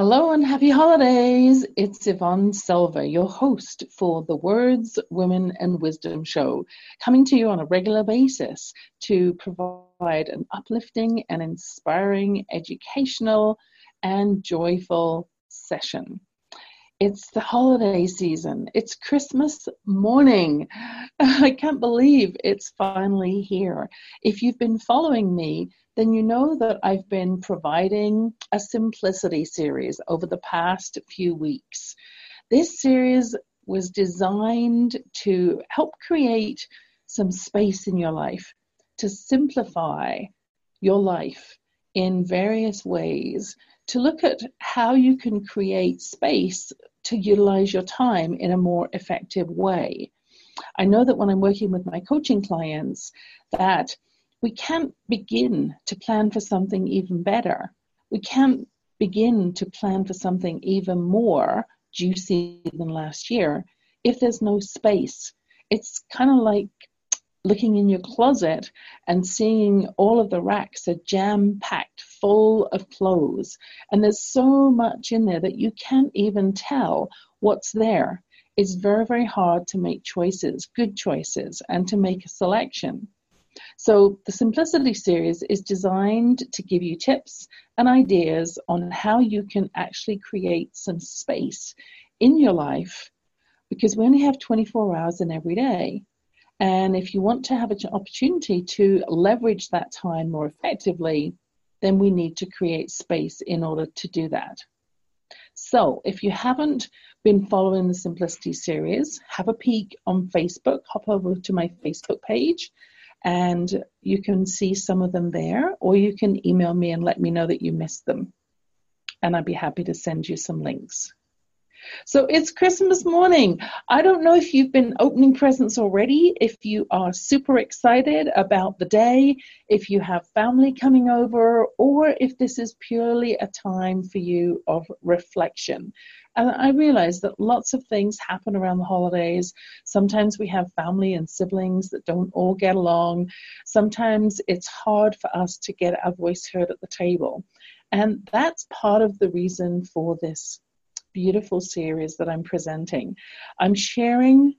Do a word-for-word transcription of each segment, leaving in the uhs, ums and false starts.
Hello and happy holidays. It's Yvonne Silva, your host for the Words, Women and Wisdom show, coming to you on a regular basis to provide an uplifting and inspiring, educational and joyful session. It's the holiday season. It's Christmas morning. I can't believe it's finally here. If you've been following me, then you know that I've been providing a simplicity series over the past few weeks. This series was designed to help create some space in your life, to simplify your life in various ways, to look at how you can create space to utilize your time in a more effective way. I know that when I'm working with my coaching clients that we can't begin to plan for something even better. We can't begin to plan for something even more juicy than last year if there's no space. It's kind of like looking in your closet and seeing all of the racks are jam-packed full of clothes. And there's so much in there that you can't even tell what's there. It's very, very hard to make choices, good choices, and to make a selection. So the Simplicity series is designed to give you tips and ideas on how you can actually create some space in your life, because we only have twenty-four hours in every day. And if you want to have an opportunity to leverage that time more effectively, then we need to create space in order to do that. So if you haven't been following the Simplicity series, have a peek on Facebook, hop over to my Facebook page, and you can see some of them there, or you can email me and let me know that you missed them. And I'd be happy to send you some links. So it's Christmas morning. I don't know if you've been opening presents already, if you are super excited about the day, if you have family coming over, or if this is purely a time for you of reflection. And I realize that lots of things happen around the holidays. Sometimes we have family and siblings that don't all get along. Sometimes it's hard for us to get our voice heard at the table. And that's part of the reason for this beautiful series that I'm presenting. I'm sharing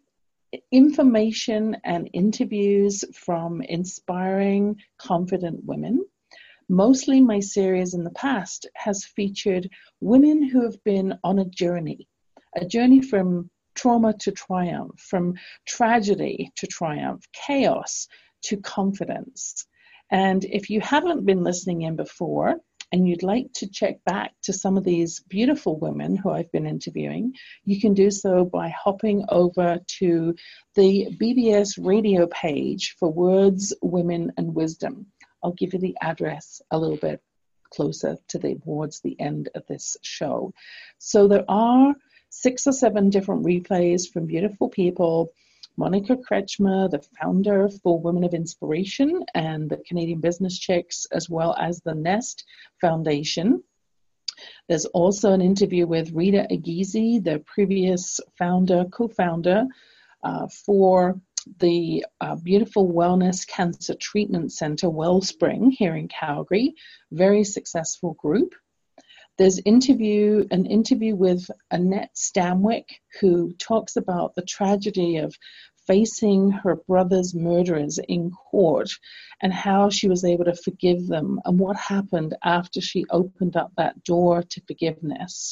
information and interviews from inspiring, confident women. Mostly my series in the past has featured women who have been on a journey, a journey from trauma to triumph, from tragedy to triumph, chaos to confidence. And if you haven't been listening in before, and you'd like to check back to some of these beautiful women who I've been interviewing, you can do so by hopping over to the B B S radio page for Words, Women and Wisdom. I'll give you the address a little bit closer to the, towards the end of this show. So there are six or seven different replays from beautiful people. Monica Kretschmer, the founder for Women of Inspiration and the Canadian Business Chicks, as well as the Nest Foundation. There's also an interview with Rita Agizi, the previous founder, co-founder uh, for the uh, beautiful Wellness Cancer Treatment Center, Wellspring, here in Calgary. Very successful group. There's interview an interview with Annette Stanwyck, who talks about the tragedy of facing her brother's murderers in court and how she was able to forgive them and what happened after she opened up that door to forgiveness.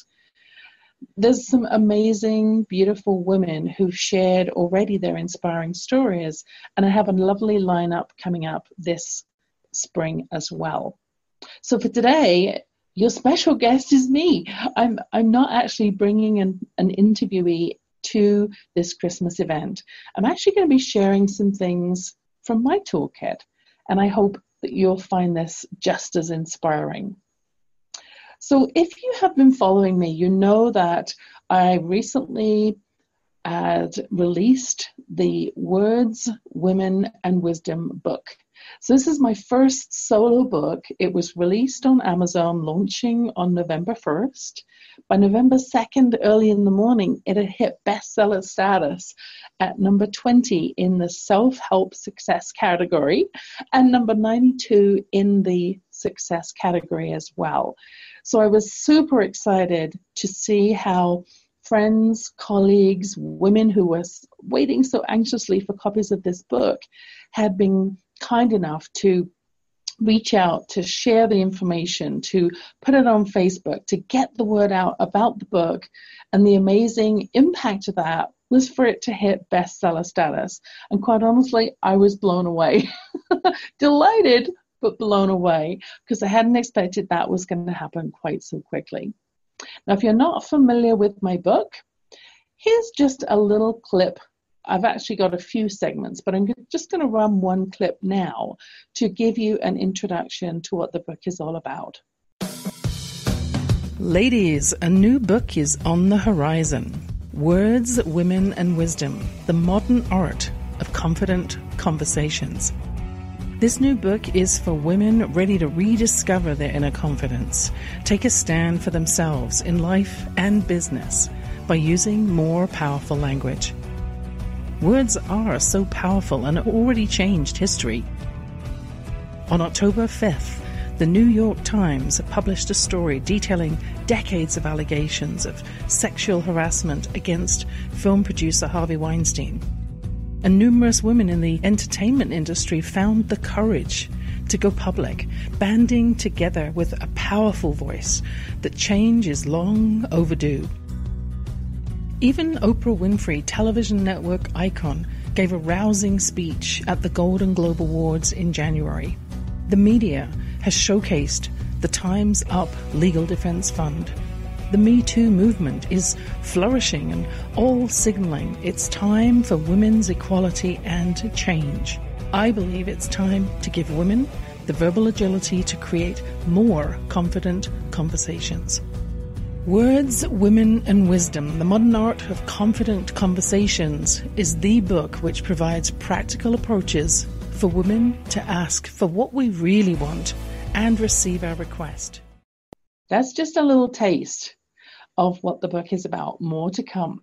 There's some amazing, beautiful women who've shared already their inspiring stories, and I have a lovely lineup coming up this spring as well. So for today, your special guest is me. I'm I'm not actually bringing an, an interviewee to this Christmas event. I'm actually going to be sharing some things from my toolkit, and I hope that you'll find this just as inspiring. So if you have been following me, you know that I recently had released the Words, Women and Wisdom book. So this is my first solo book. It was released on Amazon, launching on November first. By November second, early in the morning, it had hit bestseller status at number twenty in the self-help success category and number ninety-two in the success category as well. So I was super excited to see how friends, colleagues, women who were waiting so anxiously for copies of this book had been kind enough to reach out, to share the information, to put it on Facebook, to get the word out about the book. And the amazing impact of that was for it to hit bestseller status. And quite honestly, I was blown away. Delighted, but blown away, because I hadn't expected that was going to happen quite so quickly. Now, if you're not familiar with my book, here's just a little clip. I've actually got a few segments, but I'm just going to run one clip now to give you an introduction to what the book is all about. Ladies, a new book is on the horizon. Words, Women and Wisdom, the modern art of confident conversations. This new book is for women ready to rediscover their inner confidence, take a stand for themselves in life and business by using more powerful language. Words are so powerful and have already changed history. On October fifth, the New York Times published a story detailing decades of allegations of sexual harassment against film producer Harvey Weinstein. And numerous women in the entertainment industry found the courage to go public, banding together with a powerful voice that change is long overdue. Even Oprah Winfrey, television network icon, gave a rousing speech at the Golden Globe Awards in January. The media has showcased the Time's Up Legal Defense Fund. The Me Too movement is flourishing and all signaling it's time for women's equality and change. I believe it's time to give women the verbal agility to create more confident conversations. Words, Women and Wisdom, the modern art of confident conversations is the book which provides practical approaches for women to ask for what we really want and receive our request. That's just a little taste of what the book is about. More to come.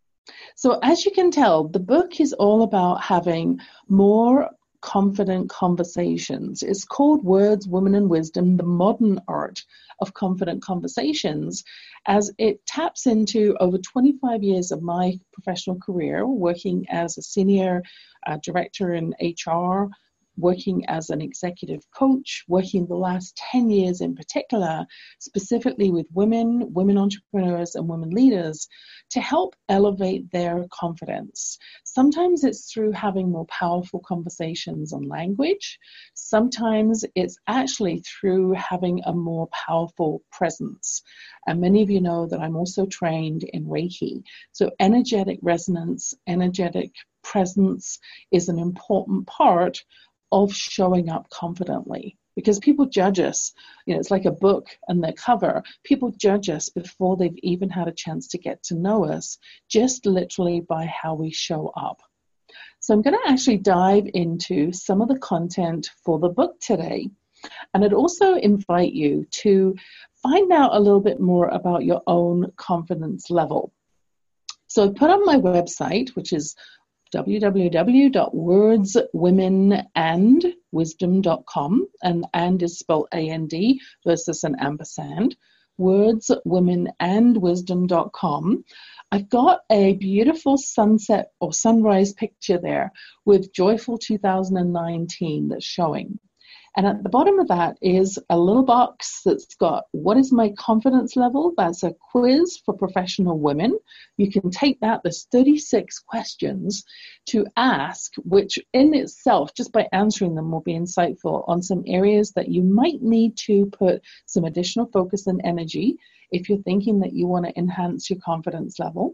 So as you can tell, the book is all about having more confident conversations. It's called Words, Women and Wisdom, the modern art of confident conversations, as it taps into over twenty-five years of my professional career, working as a senior uh, director in H R, working as an executive coach, working the last ten years in particular, specifically with women, women entrepreneurs and women leaders, to help elevate their confidence. Sometimes it's through having more powerful conversations on language. Sometimes it's actually through having a more powerful presence. And many of you know that I'm also trained in Reiki. So energetic resonance, energetic presence is an important part of showing up confidently, because people judge us. You know, it's like a book and their cover. People judge us before they've even had a chance to get to know us, just literally by how we show up. So I'm going to actually dive into some of the content for the book today. And I'd also invite you to find out a little bit more about your own confidence level. So I put on my website, which is w w w dot words women and wisdom dot com, and and is spelled A N D versus an ampersand, words women and wisdom dot com. I've got a beautiful sunset or sunrise picture there with Joyful two thousand nineteen that's showing. And at the bottom of that is a little box that's got, what is my confidence level? That's a quiz for professional women. You can take that. There's thirty-six questions to ask, which in itself, just by answering them, will be insightful on some areas that you might need to put some additional focus and energy if you're thinking that you want to enhance your confidence level.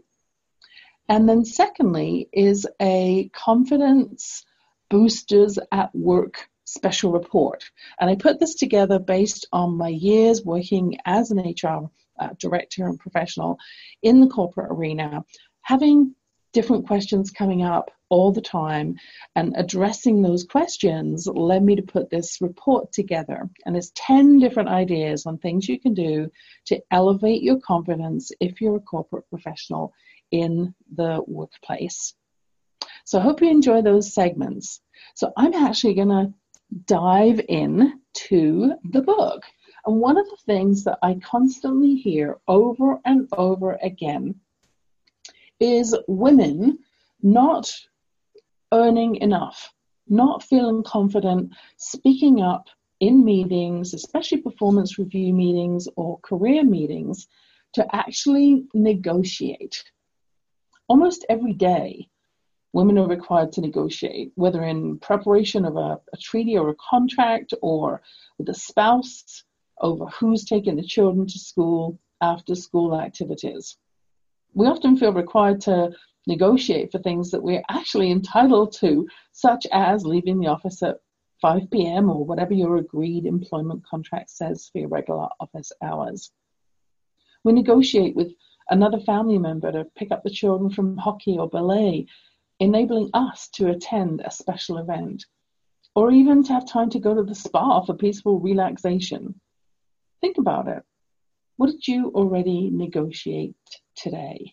And then secondly is a confidence boosters at work special report. And I put this together based on my years working as an H R uh, director and professional in the corporate arena, having different questions coming up all the time, and addressing those questions led me to put this report together. And there's ten different ideas on things you can do to elevate your confidence if you're a corporate professional in the workplace. So I hope you enjoy those segments. So I'm actually going to dive in to the book. And one of the things that I constantly hear over and over again is women not earning enough, not feeling confident, speaking up in meetings, especially performance review meetings or career meetings, to actually negotiate. Almost every day, women are required to negotiate, whether in preparation of a, a treaty or a contract, or with a spouse over who's taking the children to school, after school activities. We often feel required to negotiate for things that we're actually entitled to, such as leaving the office at five p.m. or whatever your agreed employment contract says for your regular office hours. We negotiate with another family member to pick up the children from hockey or ballet, enabling us to attend a special event, or even to have time to go to the spa for peaceful relaxation. Think about it. What did you already negotiate today?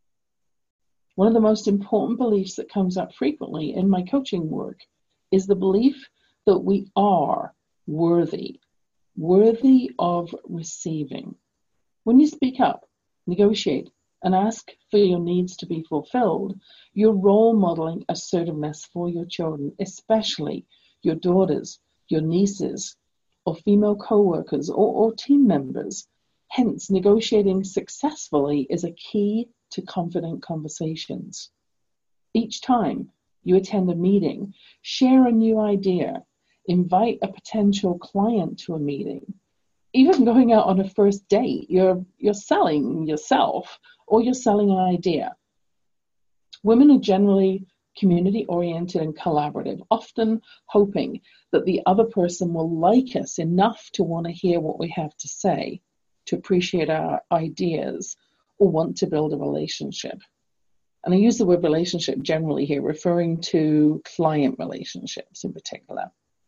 One of the most important beliefs that comes up frequently in my coaching work is the belief that we are worthy, worthy of receiving. When you speak up, negotiate, and ask for your needs to be fulfilled, you're role modeling assertiveness for your children, especially your daughters, your nieces, or female co-workers or, or team members. Hence, negotiating successfully is a key to confident conversations. Each time you attend a meeting, share a new idea, invite a potential client to a meeting. Even going out on a first date, you're you're selling yourself or you're selling an idea. Women are generally community-oriented and collaborative, often hoping that the other person will like us enough to want to hear what we have to say, to appreciate our ideas, or want to build a relationship. And I use the word relationship generally here, referring to client relationships in particular.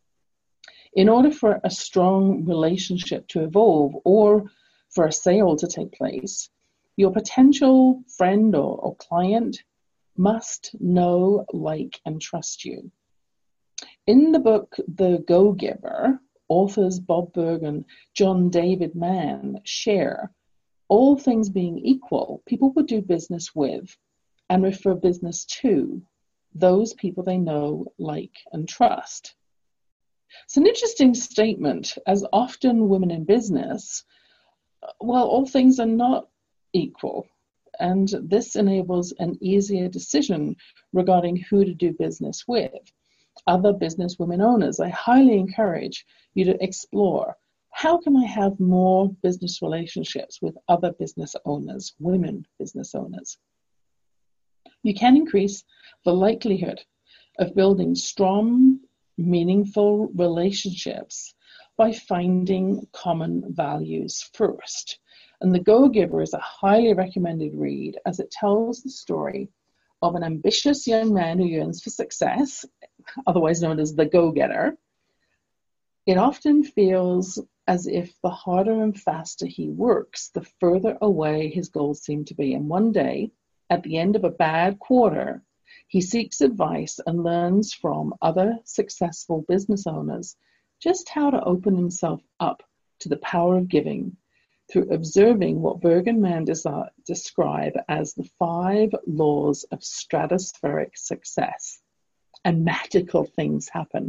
In order for a strong relationship to evolve or for a sale to take place, your potential friend or, or client must know, like, and trust you. In the book, The Go-Giver, authors Bob Burg and John David Mann share, all things being equal, people would do business with and refer business to those people they know, like, and trust. It's an interesting statement, as often women in business, well, all things are not equal, and this enables an easier decision regarding who to do business with. Other business women owners, I highly encourage you to explore, how can I have more business relationships with other business owners, women business owners? You can increase the likelihood of building strong, meaningful relationships by finding common values first. And The Go-Giver is a highly recommended read, as it tells the story of an ambitious young man who yearns for success, otherwise known as the go-getter. It often feels as if the harder and faster he works, the further away his goals seem to be. And one day, at the end of a bad quarter, he seeks advice and learns from other successful business owners just how to open himself up to the power of giving through observing what Burg and Mann des- describe as the five laws of stratospheric success. And magical things happen.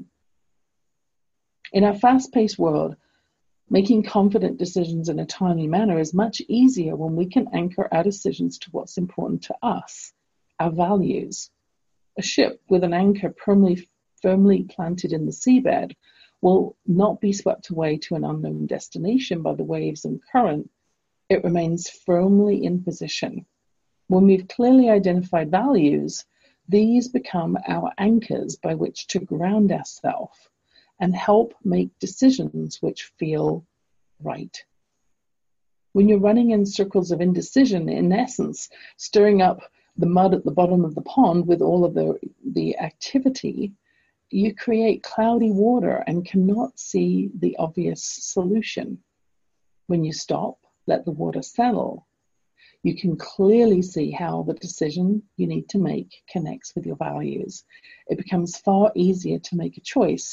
In our fast-paced world, making confident decisions in a timely manner is much easier when we can anchor our decisions to what's important to us, our values. A ship with an anchor firmly, firmly planted in the seabed will not be swept away to an unknown destination by the waves and current. It remains firmly in position. When we've clearly identified values, these become our anchors by which to ground ourselves and help make decisions which feel right. When you're running in circles of indecision, in essence, stirring up the mud at the bottom of the pond with all of the, the activity, you create cloudy water and cannot see the obvious solution. When you stop, let the water settle, you can clearly see how the decision you need to make connects with your values. It becomes far easier to make a choice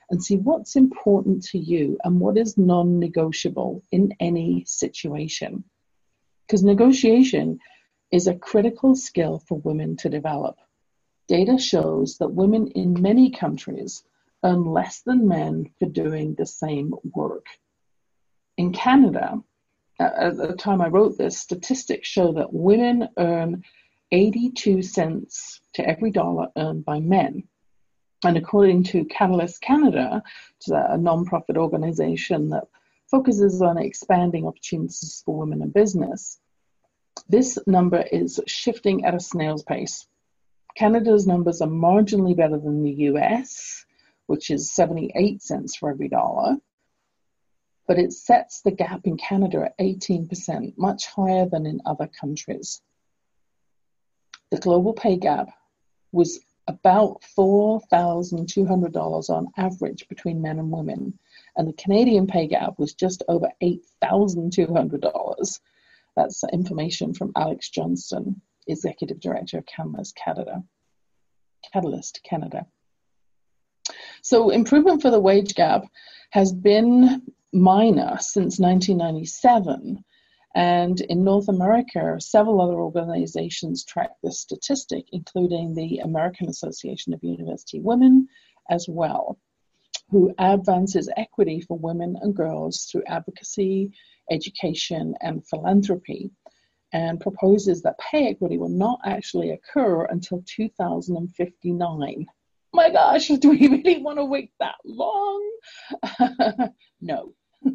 and see what's important to you and what is non-negotiable in any situation. Because negotiation is a critical skill for women to develop. Data shows that women in many countries earn less than men for doing the same work. In Canada, at the time I wrote this, statistics show that women earn eighty-two cents to every dollar earned by men. And according to Catalyst Canada, which is a non-profit organization that focuses on expanding opportunities for women in business, this number is shifting at a snail's pace. Canada's numbers are marginally better than the U S, which is seventy-eight cents for every dollar, but it sets the gap in Canada at eighteen percent, much higher than in other countries. The global pay gap was about four thousand two hundred dollars on average between men and women, and the Canadian pay gap was just over eight thousand two hundred dollars. That's information from Alex Johnston, Executive Director of Catalyst Canada. Catalyst Canada. So improvement for the wage gap has been minor since nineteen ninety-seven, and in North America, several other organizations track this statistic, including the American Association of University Women as well, who advances equity for women and girls through advocacy, education, and philanthropy, and proposes that pay equity will not actually occur until two thousand fifty-nine. My gosh, do we really want to wait that long? No.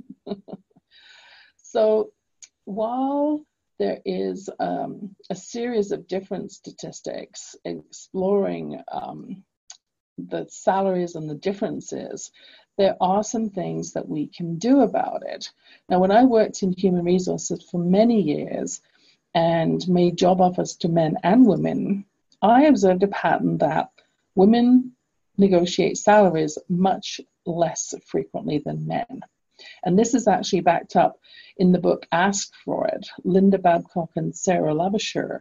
So while there is um, a series of different statistics exploring um, the salaries and the differences, there are some things that we can do about it. Now, when I worked in human resources for many years and made job offers to men and women, I observed a pattern that women negotiate salaries much less frequently than men. And this is actually backed up in the book Ask for It. Linda Babcock and Sarah Labasher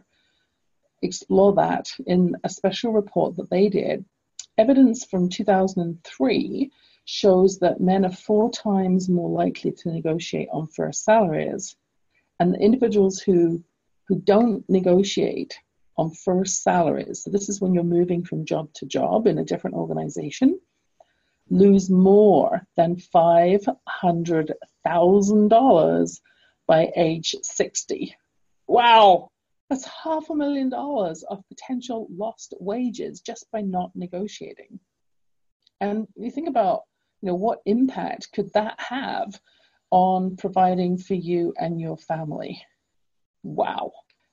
explore that in a special report that they did. Evidence from two thousand three shows that men are four times more likely to negotiate on fair salaries, and the individuals who, who don't negotiate on first salaries, so this is when you're moving from job to job in a different organization, lose more than five hundred thousand dollars by age sixty. Wow, that's half a million dollars of potential lost wages just by not negotiating. And you think about, you know, what impact could that have on providing for you and your family? Wow.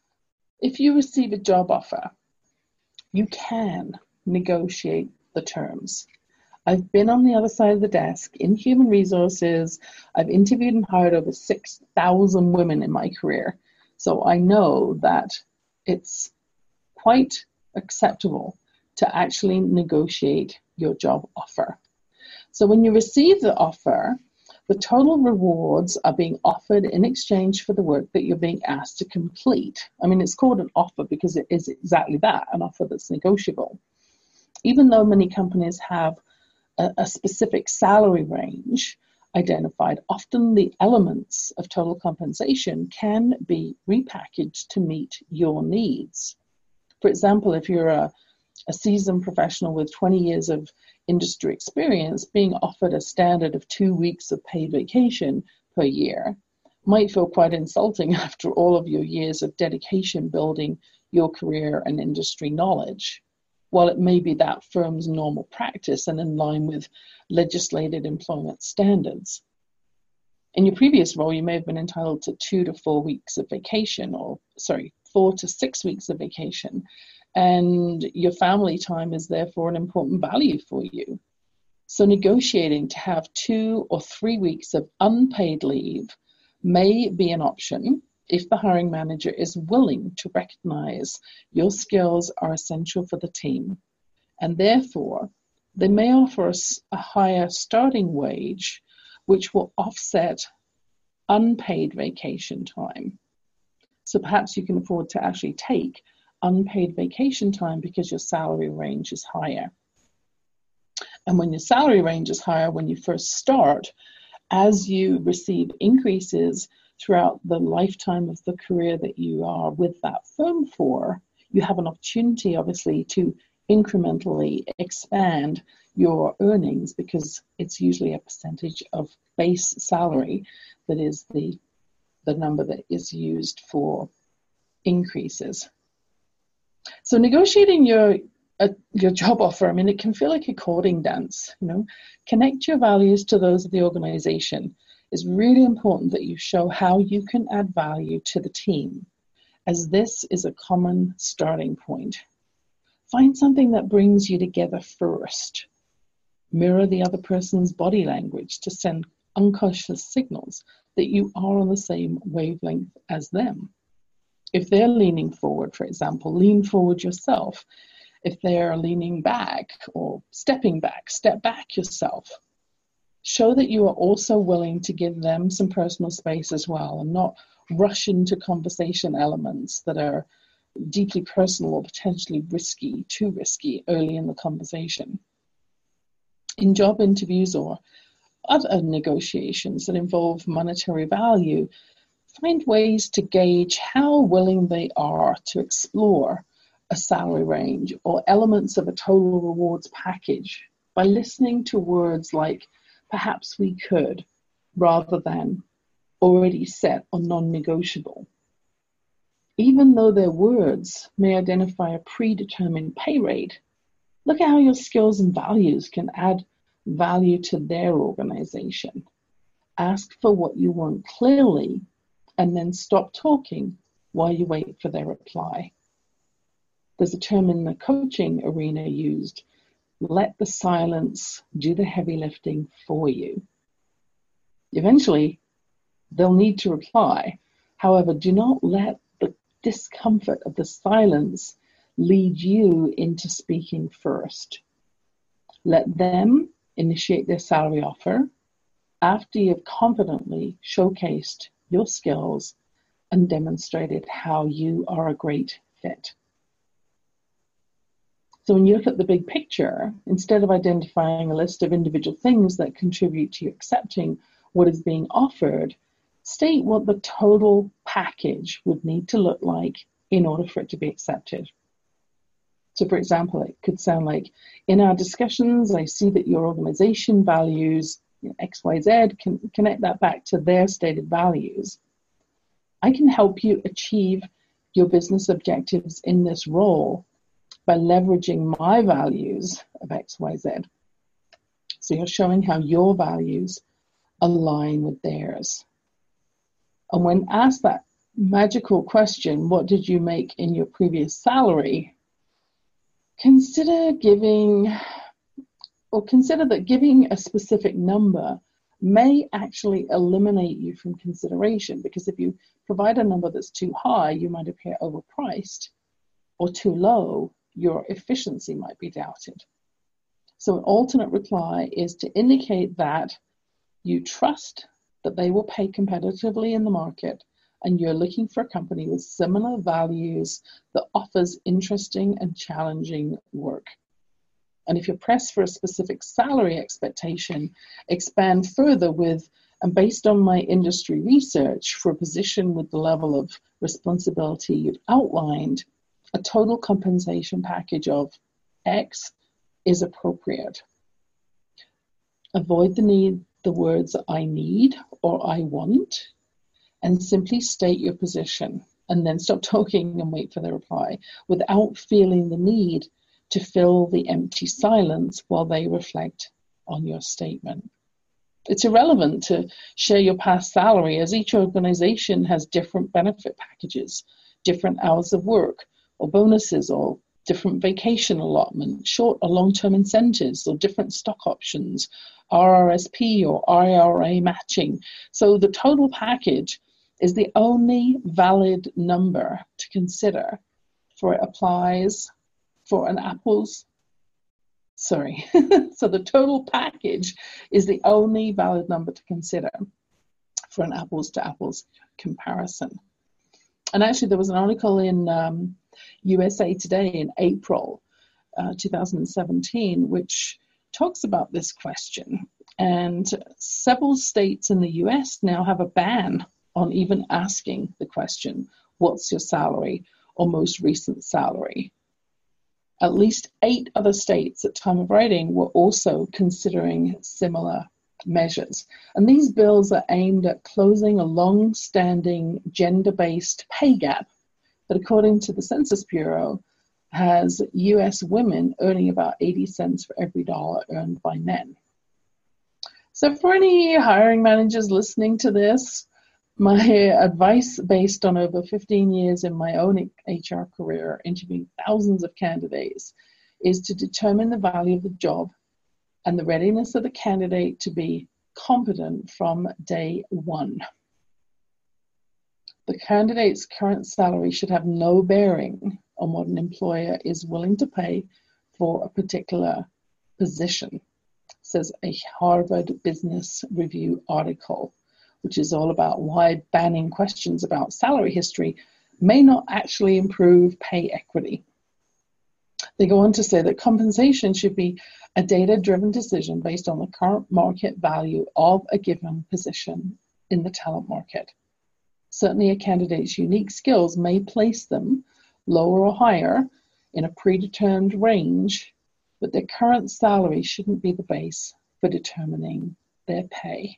If you receive a job offer, you can negotiate the terms. I've been on the other side of the desk in human resources. I've interviewed and hired over six thousand women in my career. So I know that it's quite acceptable to actually negotiate your job offer. So when you receive the offer, the total rewards are being offered in exchange for the work that you're being asked to complete. I mean, it's called an offer because it is exactly that, an offer that's negotiable. Even though many companies have a, a specific salary range identified, often the elements of total compensation can be repackaged to meet your needs. For example, if you're a, a seasoned professional with twenty years of industry experience, being offered a standard of two weeks of paid vacation per year might feel quite insulting after all of your years of dedication building your career and industry knowledge. While it may be that firm's normal practice and in line with legislated employment standards. In your previous role, you may have been entitled to two to four weeks of vacation, or sorry, four to six weeks of vacation, and your family time is therefore an important value for you. So negotiating to have two or three weeks of unpaid leave may be an option if the hiring manager is willing to recognize your skills are essential for the team, and therefore they may offer us a higher starting wage, which will offset unpaid vacation time. So perhaps you can afford to actually take unpaid vacation time because your salary range is higher. And when your salary range is higher when you first start, as you receive increases throughout the lifetime of the career that you are with that firm for, you have an opportunity, obviously, to incrementally expand your earnings, because it's usually a percentage of base salary that is the, the number that is used for increases. So negotiating your uh, your job offer, I mean, it can feel like a courting dance, you know. Connect your values to those of the organization. It's really important that you show how you can add value to the team, as this is a common starting point. Find something that brings you together first. Mirror the other person's body language to send unconscious signals that you are on the same wavelength as them. If they're leaning forward, for example, lean forward yourself. If they're leaning back or stepping back, step back yourself. Show that you are also willing to give them some personal space as well, and not rush into conversation elements that are deeply personal or potentially risky, too risky early in the conversation. In job interviews or other negotiations that involve monetary value, find ways to gauge how willing they are to explore a salary range or elements of a total rewards package by listening to words like "perhaps we could" rather than "already set" or "non-negotiable." Even though their words may identify a predetermined pay rate, look at how your skills and values can add value to their organization. Ask for what you want clearly, and then stop talking while you wait for their reply. There's a term in the coaching arena used: let the silence do the heavy lifting for you. Eventually, they'll need to reply. However, do not let the discomfort of the silence lead you into speaking first. Let them initiate their salary offer after you've confidently showcased your skills and demonstrated how you are a great fit. So when you look at the big picture, instead of identifying a list of individual things that contribute to you accepting what is being offered, state what the total package would need to look like in order for it to be accepted. So for example, it could sound like, in our discussions, I see that your organization values you know, X Y Z, can connect that back to their stated values. I can help you achieve your business objectives in this role by leveraging my values of X Y Z. So you're showing how your values align with theirs. And when asked that magical question, what did you make in your previous salary? Consider giving, or consider that giving a specific number may actually eliminate you from consideration, because if you provide a number that's too high, you might appear overpriced, or too low, your efficiency might be doubted. So an alternate reply is to indicate that you trust that they will pay competitively in the market, and you're looking for a company with similar values that offers interesting and challenging work. And if you're pressed for a specific salary expectation, expand further with, and based on my industry research, for a position with the level of responsibility you've outlined, a total compensation package of X is appropriate. Avoid the need, the words "I need" or "I want," and simply state your position, and then stop talking and wait for the reply without feeling the need to fill the empty silence while they reflect on your statement. It's irrelevant to share your past salary, as each organization has different benefit packages, different hours of work, or bonuses, or different vacation allotment, short or long-term incentives, or different stock options, R R S P or I R A matching. So the total package is the only valid number to consider, for it applies for an apples, sorry, so the total package is the only valid number to consider for an apples to apples comparison. And actually there was an article in um, U S A Today in April uh, two thousand seventeen, which talks about this question. And several states in the U S now have a ban on even asking the question, what's your salary or most recent salary? At least eight other states at time of writing were also considering similar measures. And these bills are aimed at closing a long-standing gender-based pay gap that, according to the Census Bureau, has U S women earning about eighty cents for every dollar earned by men. So for any hiring managers listening to this, my advice, based on over fifteen years in my own H R career, interviewing thousands of candidates, is to determine the value of the job and the readiness of the candidate to be competent from day one. The candidate's current salary should have no bearing on what an employer is willing to pay for a particular position, says a Harvard Business Review article, which is all about why banning questions about salary history may not actually improve pay equity. They go on to say that compensation should be a data-driven decision based on the current market value of a given position in the talent market. Certainly, a candidate's unique skills may place them lower or higher in a predetermined range, but their current salary shouldn't be the base for determining their pay.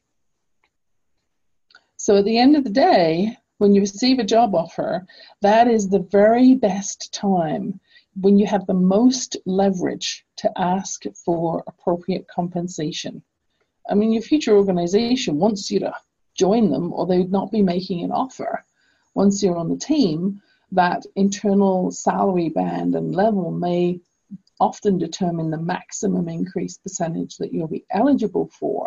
So at the end of the day, when you receive a job offer, that is the very best time when you have the most leverage to ask for appropriate compensation. I mean, your future organization wants you to join them, or they'd not be making an offer. Once you're on the team, that internal salary band and level may often determine the maximum increase percentage that you'll be eligible for.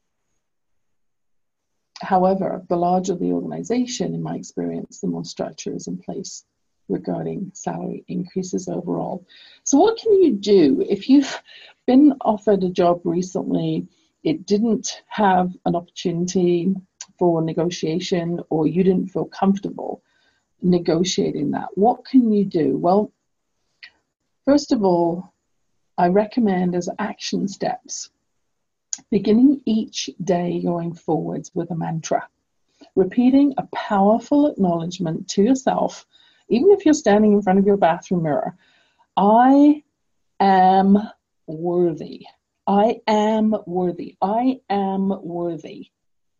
However, the larger the organization, in my experience, the more structure is in place regarding salary increases overall. So what can you do if you've been offered a job recently, it didn't have an opportunity for negotiation, or you didn't feel comfortable negotiating that? What can you do? Well, first of all, I recommend as action steps, beginning each day going forwards with a mantra, repeating a powerful acknowledgement to yourself, even if you're standing in front of your bathroom mirror. I am worthy. I am worthy. I am worthy.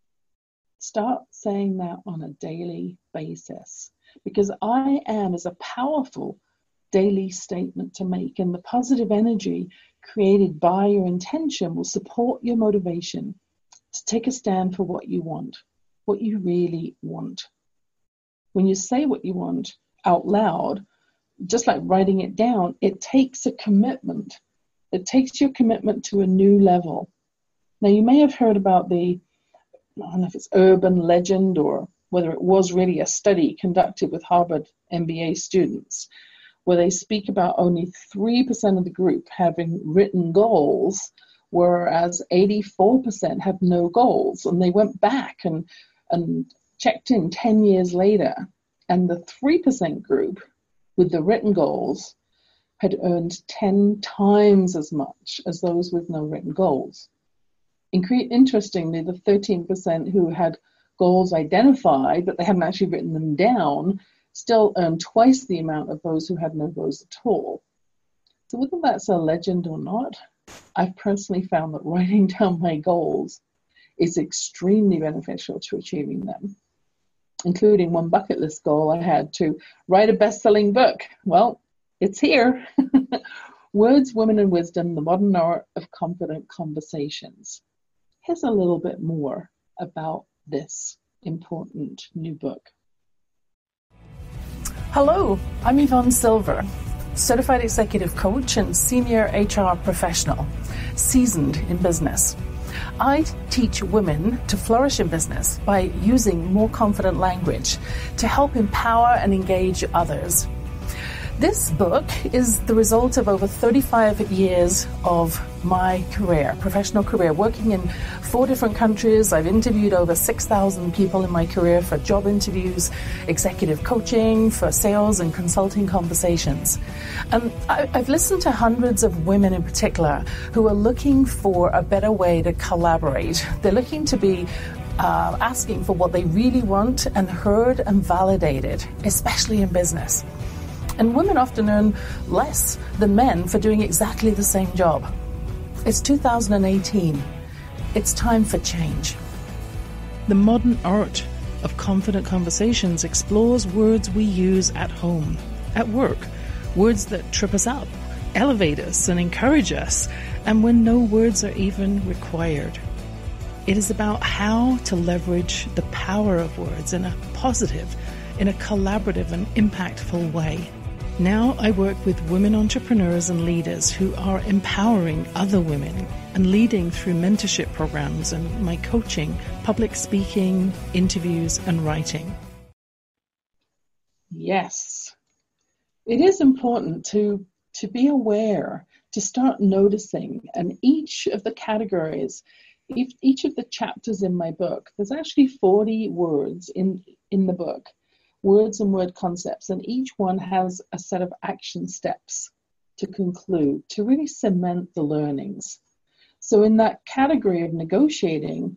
Start saying that on a daily basis, because I am is a powerful daily statement to make, and the positive energy created by your intention will support your motivation to take a stand for what you want, what you really want. When you say what you want out loud, just like writing it down, it takes a commitment. It takes your commitment to a new level. Now, you may have heard about the, I don't know if it's urban legend or whether it was really a study conducted with Harvard M B A students, where they speak about only three percent of the group having written goals, whereas eighty-four percent had no goals. And they went back and, and checked in ten years later, and the three percent group with the written goals had earned ten times as much as those with no written goals. Interestingly, the thirteen percent who had goals identified, but they hadn't actually written them down, still earned twice the amount of those who had no goals at all. So whether that's a legend or not, I've personally found that writing down my goals is extremely beneficial to achieving them, including one bucket list goal I had to write a best-selling book. Well, it's here. Words, Women, and Wisdom, The Modern Art of Confident Conversations. Here's a little bit more about this important new book. Hello, I'm Yvonne Silver, certified executive coach and senior H R professional, seasoned in business. I teach women to flourish in business by using more confident language to help empower and engage others. This book is the result of over thirty-five years of my career, professional career, working in four different countries. I've interviewed over six thousand people in my career for job interviews, executive coaching, for sales and consulting conversations. And I, I've listened to hundreds of women in particular who are looking for a better way to collaborate. They're looking to be uh, asking for what they really want and heard and validated, especially in business. And women often earn less than men for doing exactly the same job. It's two thousand eighteen. It's time for change. The modern art of confident conversations explores words we use at home, at work, words that trip us up, elevate us, and encourage us, and when no words are even required. It is about how to leverage the power of words in a positive, in a collaborative and impactful way. Now I work with women entrepreneurs and leaders who are empowering other women and leading through mentorship programs and my coaching, public speaking, interviews, and writing. Yes, it is important to, to be aware, to start noticing, and each of the categories, each, each of the chapters in my book, there's actually forty words in, in the book. Words and word concepts, and each one has a set of action steps to conclude, to really cement the learnings. So in that category of negotiating,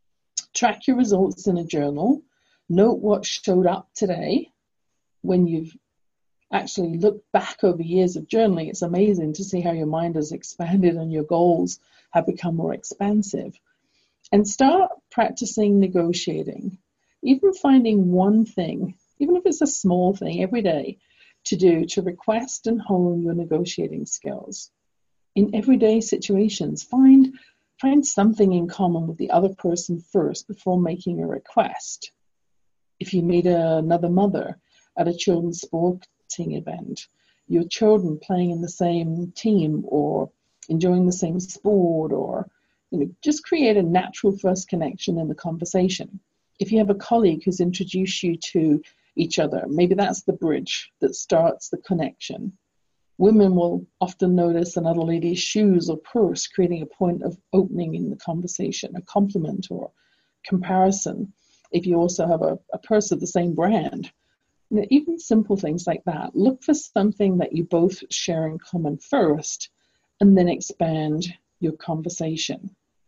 track your results in a journal, note what showed up today. When you've actually looked back over years of journaling, it's amazing to see how your mind has expanded and your goals have become more expansive. And start practicing negotiating, even finding one thing, even if it's a small thing every day, to do to request and hone your negotiating skills. In everyday situations, find, find something in common with the other person first before making a request. If you meet a, another mother at a children's sporting event, your children playing in the same team or enjoying the same sport, or you know, just create a natural first connection in the conversation. If you have a colleague who's introduced you to each other, maybe that's the bridge that starts the connection. Women will often notice another lady's shoes or purse, creating a point of opening in the conversation, a compliment or comparison. If you also have a, a purse of the same brand, you know, even simple things like that. Look for something that you both share in common first, and then expand your conversation.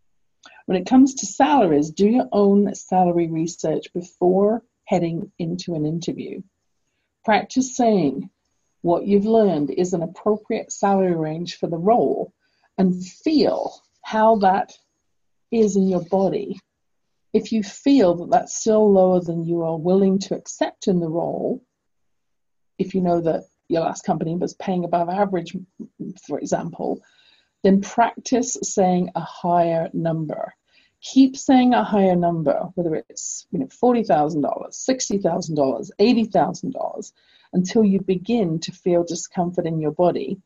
When it comes to salaries, do your own salary research before heading into an interview. Practice saying what you've learned is an appropriate salary range for the role, and feel how that is in your body. If you feel that that's still lower than you are willing to accept in the role, if you know that your last company was paying above average, for example, then practice saying a higher number. Keep saying a higher number, whether it's you know forty thousand dollars, sixty thousand dollars, eighty thousand dollars, until you begin to feel discomfort in your body,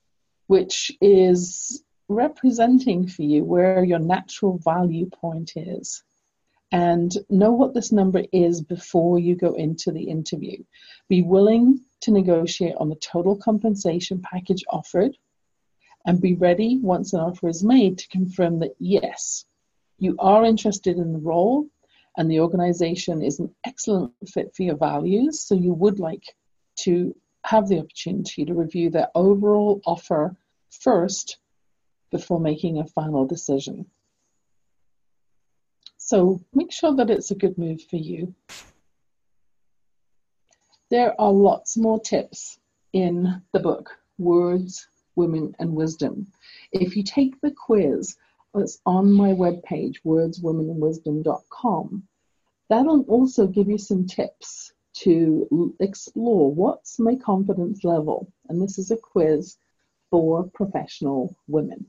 which is representing for you where your natural value point is. And know what this number is before you go into the interview. Be willing to negotiate on the total compensation package offered, and be ready once an offer is made to confirm that yes, you are interested in the role and the organization is an excellent fit for your values, so you would like to have the opportunity to review their overall offer first before making a final decision. So make sure that it's a good move for you. There are lots more tips in the book, Words, Women, and Wisdom. If you take the quiz that's on my webpage, words women and wisdom dot com, that'll also give you some tips to explore what's my confidence level. And this is a quiz for professional women.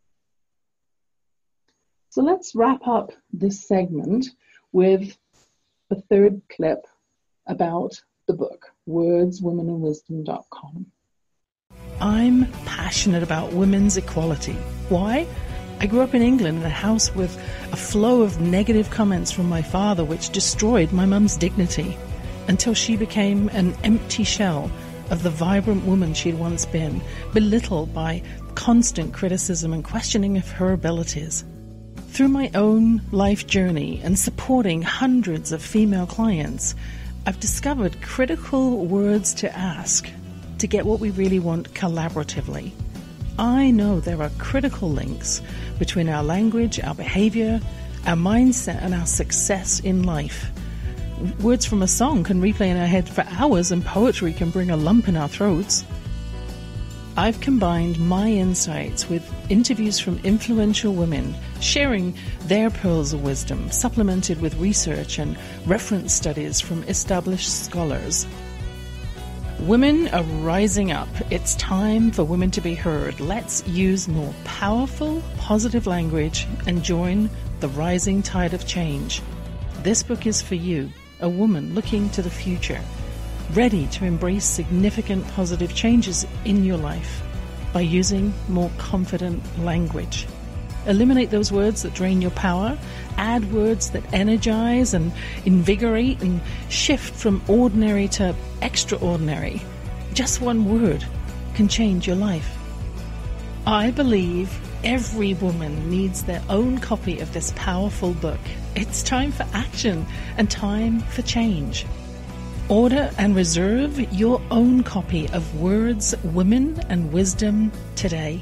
So let's wrap up this segment with the third clip about the book, words women and wisdom dot com. I'm passionate about women's equality. Why? I grew up in England in a house with a flow of negative comments from my father which destroyed my mum's dignity until she became an empty shell of the vibrant woman she'd once been, belittled by constant criticism and questioning of her abilities. Through my own life journey and supporting hundreds of female clients, I've discovered critical words to ask to get what we really want collaboratively. I know there are critical links between our language, our behavior, our mindset, and our success in life. Words from a song can replay in our head for hours, and poetry can bring a lump in our throats. I've combined my insights with interviews from influential women, sharing their pearls of wisdom, supplemented with research and reference studies from established scholars. Women are rising up. It's time for women to be heard. Let's use more powerful, positive language and join the rising tide of change. This book is for you, a woman looking to the future, ready to embrace significant positive changes in your life by using more confident language. Eliminate those words that drain your power, add words that energize and invigorate, and shift from ordinary to extraordinary. Just one word can change your life. I believe every woman needs their own copy of this powerful book. It's time for action and time for change. Order and reserve your own copy of Words, Women and Wisdom today.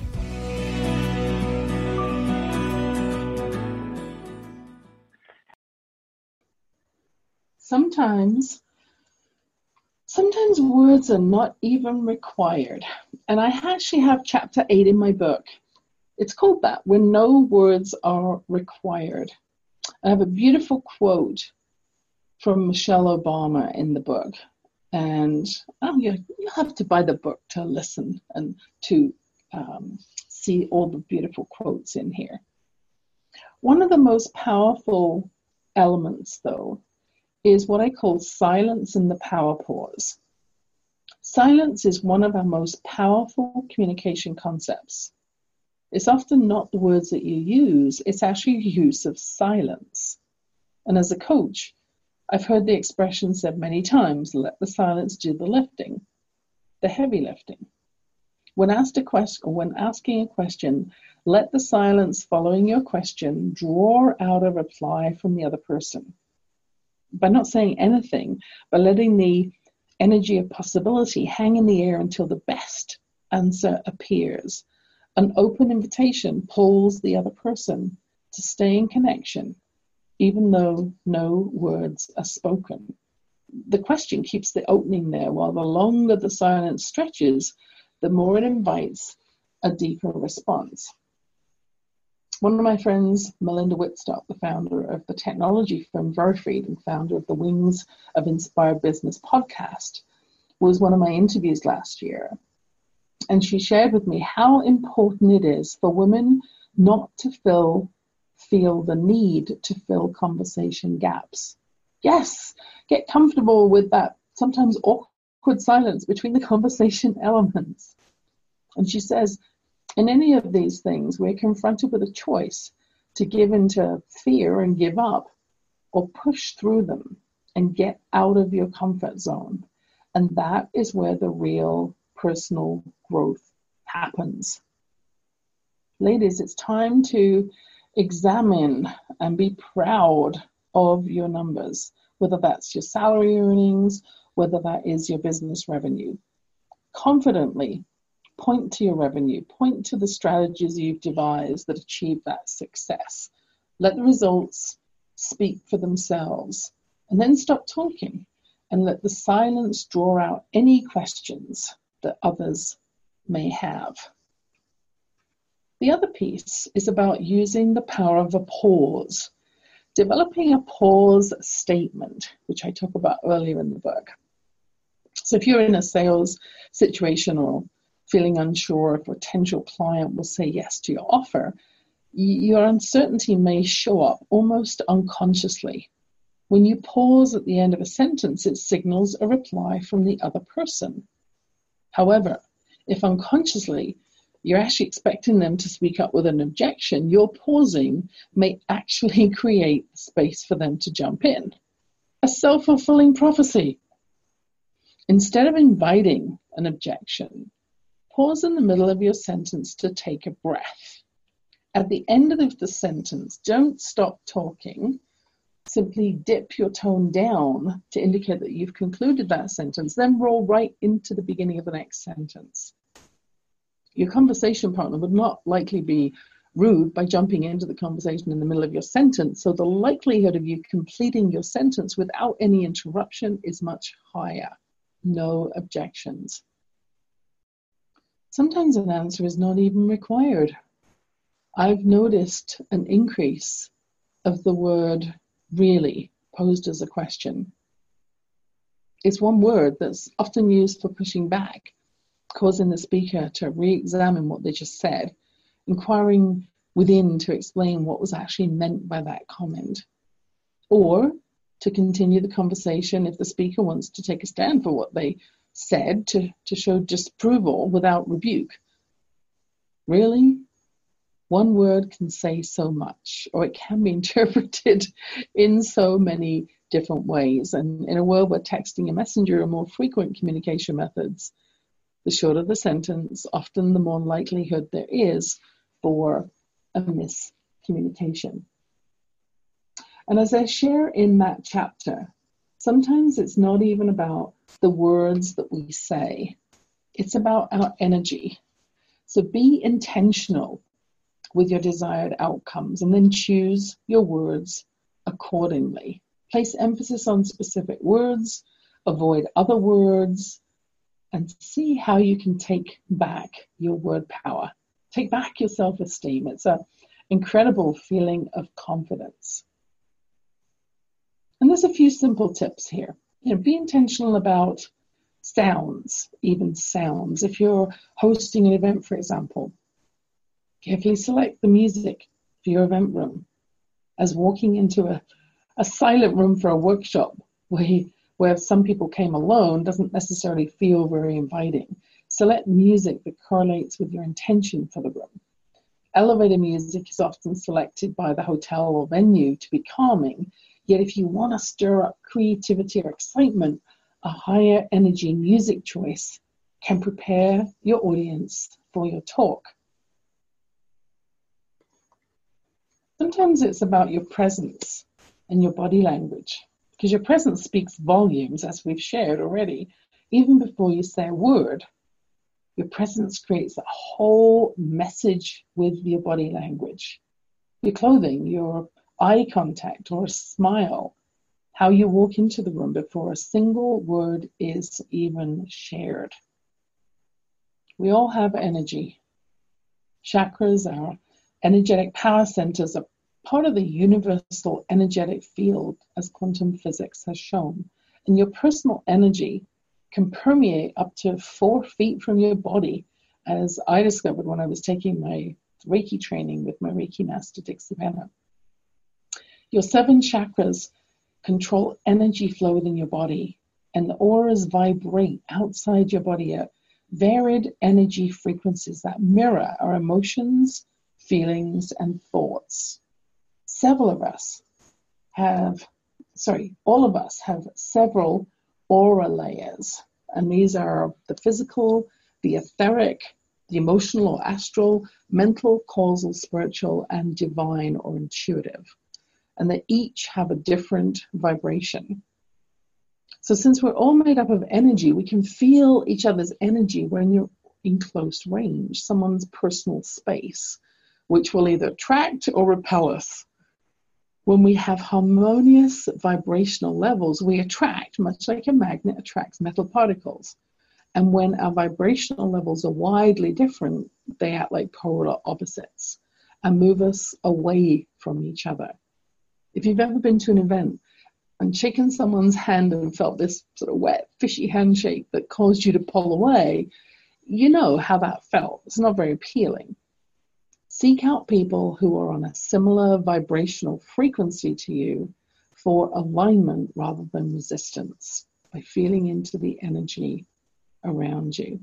Sometimes, sometimes words are not even required. And I actually have chapter eight in my book. It's called that, When No Words Are Required. I have a beautiful quote from Michelle Obama in the book. And oh, you, you have to buy the book to listen and to um, see all the beautiful quotes in here. One of the most powerful elements, though, is what I call silence in the power pause. Silence is one of our most powerful communication concepts. It's often not the words that you use, it's actually your use of silence. And as a coach, I've heard the expression said many times, let the silence do the lifting, the heavy lifting. When asked a question, or when asking a question, let the silence following your question draw out a reply from the other person. By not saying anything, by letting the energy of possibility hang in the air until the best answer appears. An open invitation pulls the other person to stay in connection, even though no words are spoken. The question keeps the opening there, while the longer the silence stretches, the more it invites a deeper response. One of my friends, Melinda Wittstock, the founder of the technology firm Verifeed and founder of the Wings of Inspired Business podcast, was one of my interviews last year. And she shared with me how important it is for women not to feel, feel the need to fill conversation gaps. Yes, get comfortable with that sometimes awkward silence between the conversation elements. And she says, in any of these things, we're confronted with a choice to give into fear and give up, or push through them and get out of your comfort zone. And that is where the real personal growth happens. Ladies, it's time to examine and be proud of your numbers, whether that's your salary earnings, whether that is your business revenue. Confidently point to your revenue, point to the strategies you've devised that achieve that success. Let the results speak for themselves, and then stop talking and let the silence draw out any questions that others may have. The other piece is about using the power of a pause, developing a pause statement, which I talk about earlier in the book. So if you're in a sales situation or feeling unsure if a potential client will say yes to your offer, your uncertainty may show up almost unconsciously. When you pause at the end of a sentence, it signals a reply from the other person. However, if unconsciously you're actually expecting them to speak up with an objection, your pausing may actually create space for them to jump in. A self-fulfilling prophecy. Instead of inviting an objection, pause in the middle of your sentence to take a breath. At the end of the sentence, don't stop talking. Simply dip your tone down to indicate that you've concluded that sentence, then roll right into the beginning of the next sentence. Your conversation partner would not likely be rude by jumping into the conversation in the middle of your sentence, so the likelihood of you completing your sentence without any interruption is much higher. No objections. Sometimes an answer is not even required. I've noticed an increase of the word really posed as a question. It's one word that's often used for pushing back, causing the speaker to re-examine what they just said, inquiring within to explain what was actually meant by that comment, or to continue the conversation if the speaker wants to take a stand for what they said to, to show disapproval without rebuke. Really? One word can say so much, or it can be interpreted in so many different ways. And in a world where texting and messenger are more frequent communication methods, the shorter the sentence, often the more likelihood there is for a miscommunication. And as I share in that chapter, sometimes it's not even about the words that we say. It's about our energy. So be intentional with your desired outcomes and then choose your words accordingly. Place emphasis on specific words, avoid other words, and see how you can take back your word power. Take back your self-esteem. It's an incredible feeling of confidence. And there's a few simple tips here. You know, be intentional about sounds, even sounds. If you're hosting an event, for example, carefully select the music for your event room. As walking into a, a silent room for a workshop where, he, where some people came alone doesn't necessarily feel very inviting. Select music that correlates with your intention for the room. Elevator music is often selected by the hotel or venue to be calming, yet if you want to stir up creativity or excitement, a higher energy music choice can prepare your audience for your talk. Sometimes it's about your presence and your body language, because your presence speaks volumes, as we've shared already. Even before you say a word, your presence creates a whole message with your body language. Your clothing, your eye contact or a smile, how you walk into the room before a single word is even shared. We all have energy. Chakras, our energetic power centers, are part of the universal energetic field, as quantum physics has shown. And your personal energy can permeate up to four feet from your body, as I discovered when I was taking my Reiki training with my Reiki master, Dixie Venner. Your seven chakras control energy flow within your body, and the auras vibrate outside your body at varied energy frequencies that mirror our emotions, feelings, and thoughts. Several of us have, sorry, all of us have several aura layers, and these are the physical, the etheric, the emotional or astral, mental, causal, spiritual, and divine or intuitive. And they each have a different vibration. So since we're all made up of energy, we can feel each other's energy when you're in close range, someone's personal space, which will either attract or repel us. When we have harmonious vibrational levels, we attract, much like a magnet attracts metal particles. And when our vibrational levels are widely different, they act like polar opposites and move us away from each other. If you've ever been to an event and shaken someone's hand and felt this sort of wet, fishy handshake that caused you to pull away, you know how that felt. It's not very appealing. Seek out people who are on a similar vibrational frequency to you for alignment rather than resistance, by feeling into the energy around you.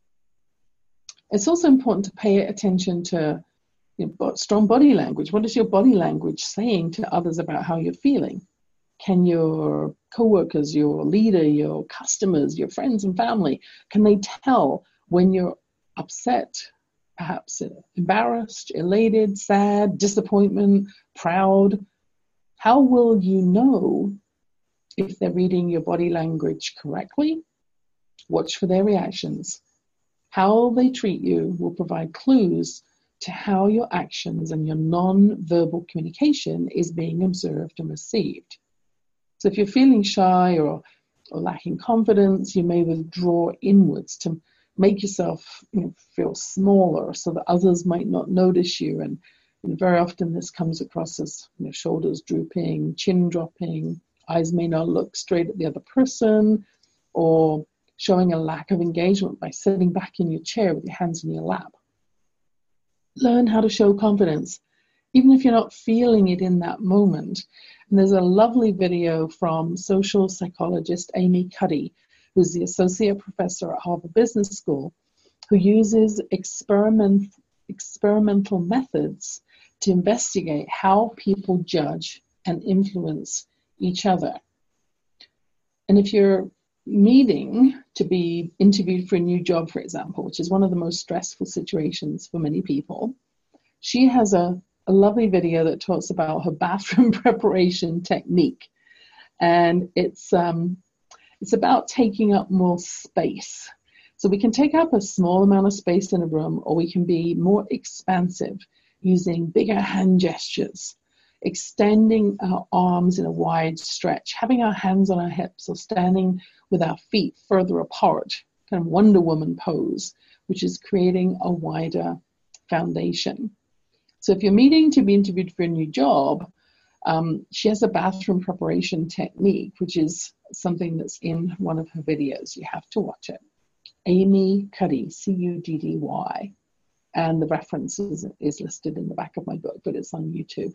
It's also important to pay attention to you know, strong body language. What is your body language saying to others about how you're feeling? Can your coworkers, your leader, your customers, your friends and family? Can they tell when you're upset, perhaps embarrassed, elated, sad, disappointment, proud? How will you know if they're reading your body language correctly? Watch for their reactions. How they treat you will provide clues to how your actions and your non-verbal communication is being observed and received. So if you're feeling shy or, or lacking confidence, you may withdraw inwards to make yourself, you know, feel smaller so that others might not notice you. And, and very often this comes across as, you know, shoulders drooping, chin dropping, eyes may not look straight at the other person, or showing a lack of engagement by sitting back in your chair with your hands in your lap. Learn how to show confidence, even if you're not feeling it in that moment. And there's a lovely video from social psychologist Amy Cuddy, who's the associate professor at Harvard Business School, who uses experiment, experimental methods to investigate how people judge and influence each other. And if you're needing to be interviewed for a new job, for example, which is one of the most stressful situations for many people, she has a, a lovely video that talks about her bathroom preparation technique. And it's um, it's about taking up more space. So we can take up a small amount of space in a room, or we can be more expansive using bigger hand gestures, extending our arms in a wide stretch, having our hands on our hips, or standing with our feet further apart, kind of Wonder Woman pose, which is creating a wider foundation. So if you're meeting to be interviewed for a new job, um, she has a bathroom preparation technique, which is something that's in one of her videos. You have to watch it. Amy Cuddy, C U D D Y. And the reference is, is listed in the back of my book, but it's on YouTube.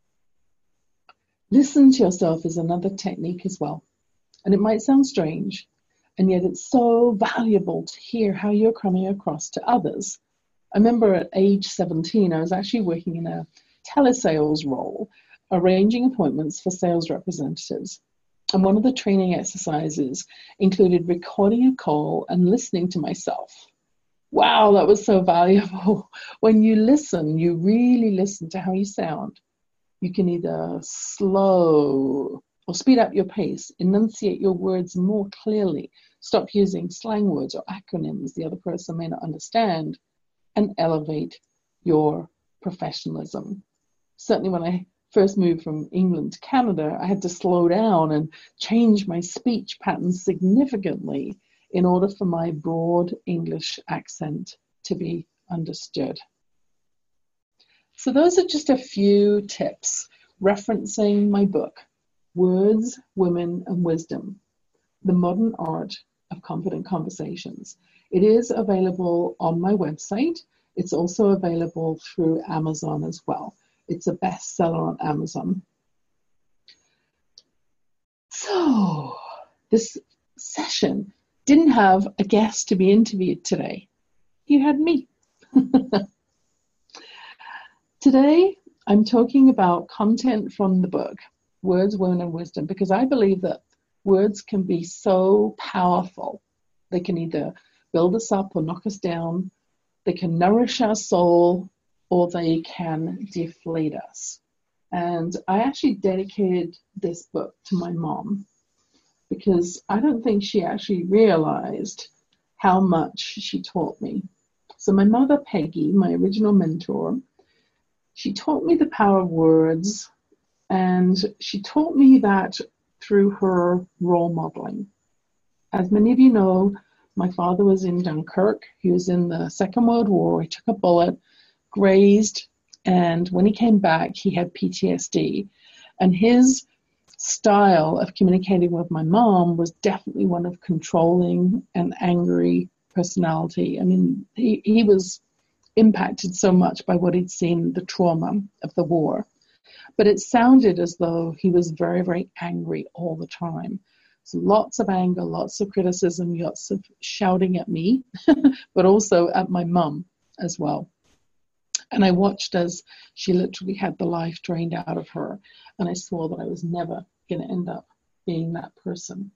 Listen to yourself is another technique as well. And it might sound strange, and yet it's so valuable to hear how you're coming across to others. I remember at age seventeen, I was actually working in a telesales role, arranging appointments for sales representatives. And one of the training exercises included recording a call and listening to myself. Wow, that was so valuable. When you listen, you really listen to how you sound. You can either slow or speed up your pace, enunciate your words more clearly, stop using slang words or acronyms the other person may not understand, and elevate your professionalism. Certainly when I first moved from England to Canada, I had to slow down and change my speech patterns significantly in order for my broad English accent to be understood. So those are just a few tips referencing my book, Words, Women, and Wisdom, The Modern Art of Confident Conversations. It is available on my website. It's also available through Amazon as well. It's a bestseller on Amazon. So this session didn't have a guest to be interviewed today. You had me. Today, I'm talking about content from the book, Words, Women, and Wisdom, because I believe that words can be so powerful. They can either build us up or knock us down. They can nourish our soul, or they can deflate us. And I actually dedicated this book to my mom, because I don't think she actually realized how much she taught me. So my mother, Peggy, my original mentor, she taught me the power of words, and she taught me that through her role modeling. As many of you know, my father was in Dunkirk. He was in the Second World War. He took a bullet, grazed, and when he came back, he had P T S D. And his style of communicating with my mom was definitely one of controlling and angry personality. I mean, he, he was impacted so much by what he'd seen, the trauma of the war. But it sounded as though he was very, very angry all the time. So lots of anger, lots of criticism, lots of shouting at me, but also at my mum as well. And I watched as she literally had the life drained out of her. And I swore that I was never going to end up being that person.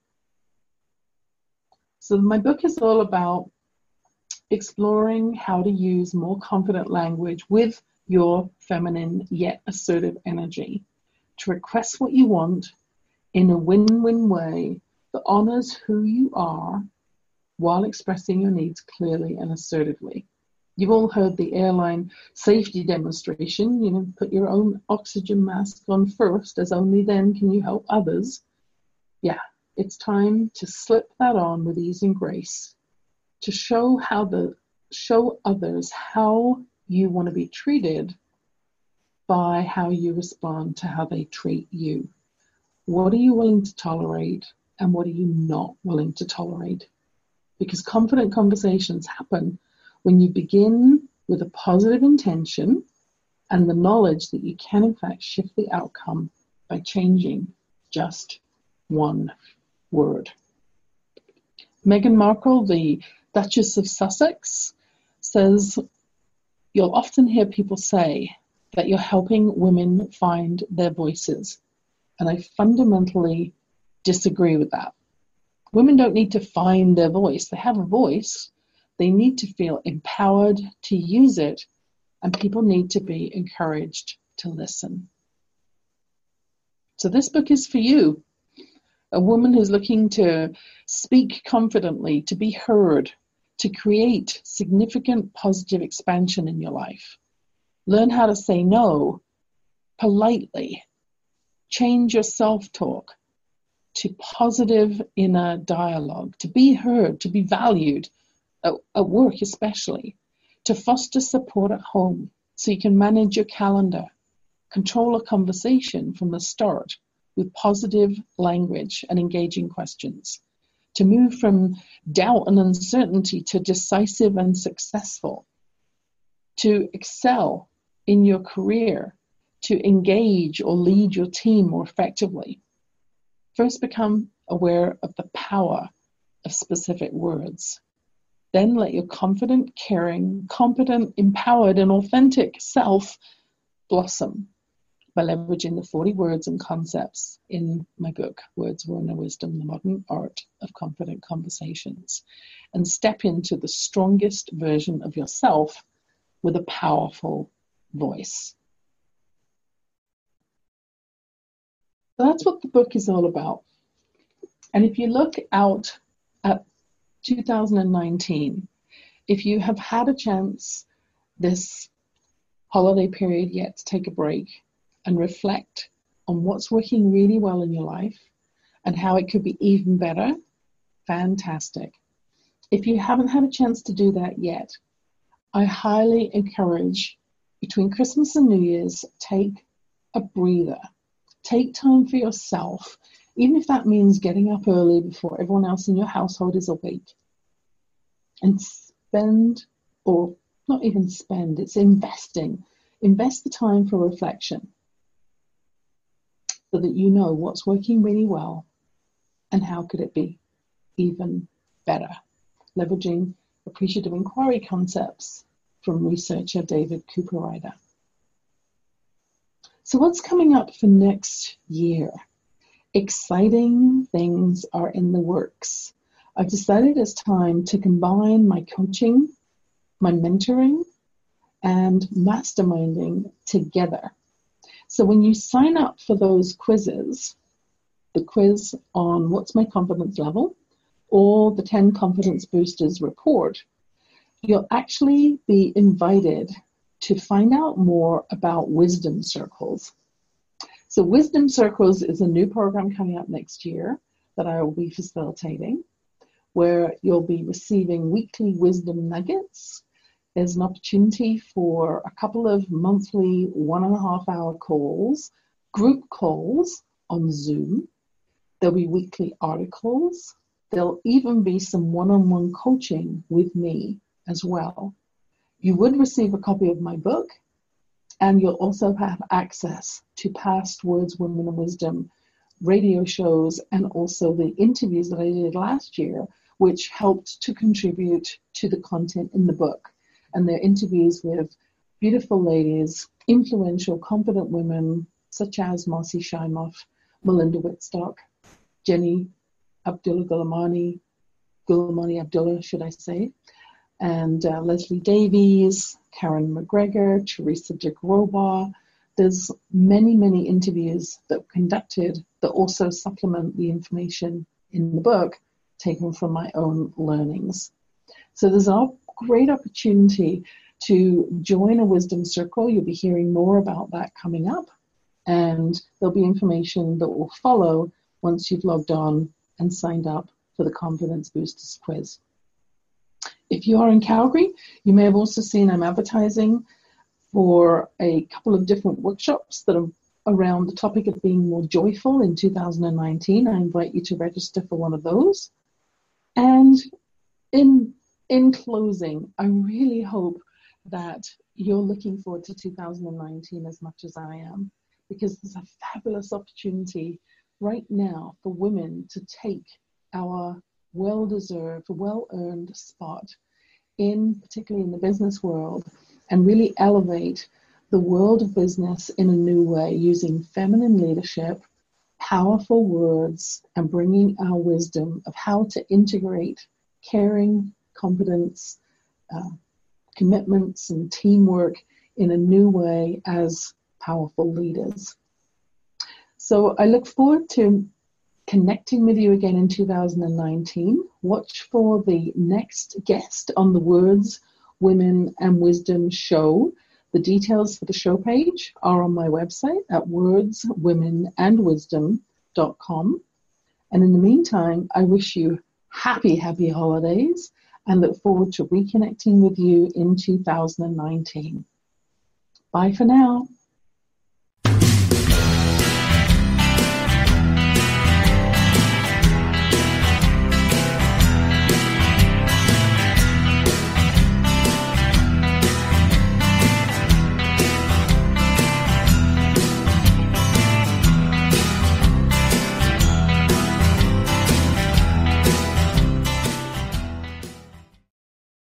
So my book is all about exploring how to use more confident language with your feminine yet assertive energy to request what you want in a win-win way that honors who you are while expressing your needs clearly and assertively. You've all heard the airline safety demonstration, you know, put your own oxygen mask on first, as only then can you help others. Yeah, it's time to slip that on with ease and grace, to show how the show others how you want to be treated by how you respond to how they treat you. What are you willing to tolerate and what are you not willing to tolerate? Because confident conversations happen when you begin with a positive intention and the knowledge that you can in fact shift the outcome by changing just one word. Meghan Markle, the Duchess of Sussex, says, "You'll often hear people say that you're helping women find their voices." And I fundamentally disagree with that. Women don't need to find their voice. They have a voice. They need to feel empowered to use it, and people need to be encouraged to listen. So this book is for you, a woman who's looking to speak confidently, to be heard, to create significant positive expansion in your life. Learn how to say no politely. Change your self-talk to positive inner dialogue, to be heard, to be valued, at, at work especially, to foster support at home so you can manage your calendar, control a conversation from the start with positive language and engaging questions, to move from doubt and uncertainty to decisive and successful, to excel in your career, to engage or lead your team more effectively. First, become aware of the power of specific words. Then let your confident, caring, competent, empowered, and authentic self blossom by leveraging the forty words and concepts in my book, Words, Women, and Wisdom, The Modern Art of Confident Conversations, and step into the strongest version of yourself with a powerful voice. So that's what the book is all about. And if you look out at two thousand nineteen, if you have had a chance this holiday period yet to take a break and reflect on what's working really well in your life and how it could be even better, fantastic. If you haven't had a chance to do that yet, I highly encourage, between Christmas and New Year's, take a breather. Take time for yourself, even if that means getting up early before everyone else in your household is awake. And spend, or not even spend, it's investing. Invest the time for reflection so that you know what's working really well and how could it be even better. Leveraging appreciative inquiry concepts from researcher David Cooper-Ryder. So what's coming up for next year? Exciting things are in the works. I've decided it's time to combine my coaching, my mentoring, and masterminding together. So when you sign up for those quizzes, the quiz on what's my confidence level, or the ten Confidence Boosters report, you'll actually be invited to find out more about Wisdom Circles. So Wisdom Circles is a new program coming up next year that I will be facilitating, where you'll be receiving weekly wisdom nuggets. There's an opportunity for a couple of monthly one and a half hour calls, group calls on Zoom. There'll be weekly articles. There'll even be some one-on-one coaching with me as well. You would receive a copy of my book, and you'll also have access to past Words, Women, and Wisdom radio shows and also the interviews that I did last year, which helped to contribute to the content in the book. And they're interviews with beautiful ladies, influential, confident women, such as Marcy Shimoff, Melinda Whitstock, Jenny Abdullah Gulamani, Gulamani Abdullah, should I say, and uh, Leslie Davies, Karen McGregor, Teresa de Groba. There's many, many interviews that were conducted that also supplement the information in the book taken from my own learnings. So there's a great opportunity to join a wisdom circle. You'll be hearing more about that coming up, and there'll be information that will follow once you've logged on and signed up for the Confidence Boosters quiz. If you are in Calgary, you may have also seen I'm advertising for a couple of different workshops that are around the topic of being more joyful in two thousand nineteen. I invite you to register for one of those. And in, in closing, I really hope that you're looking forward to two thousand nineteen as much as I am, because there's a fabulous opportunity right now for women to take our well-deserved, well-earned spot in, particularly in the business world, and really elevate the world of business in a new way using feminine leadership, powerful words, and bringing our wisdom of how to integrate caring, competence, uh, commitments, and teamwork in a new way as powerful leaders. So I look forward to connecting with you again in two thousand nineteen. Watch for the next guest on the Words, Women and Wisdom show. The details for the show page are on my website at words women and wisdom dot com. And in the meantime, I wish you happy, happy holidays and look forward to reconnecting with you in two thousand nineteen. Bye for now.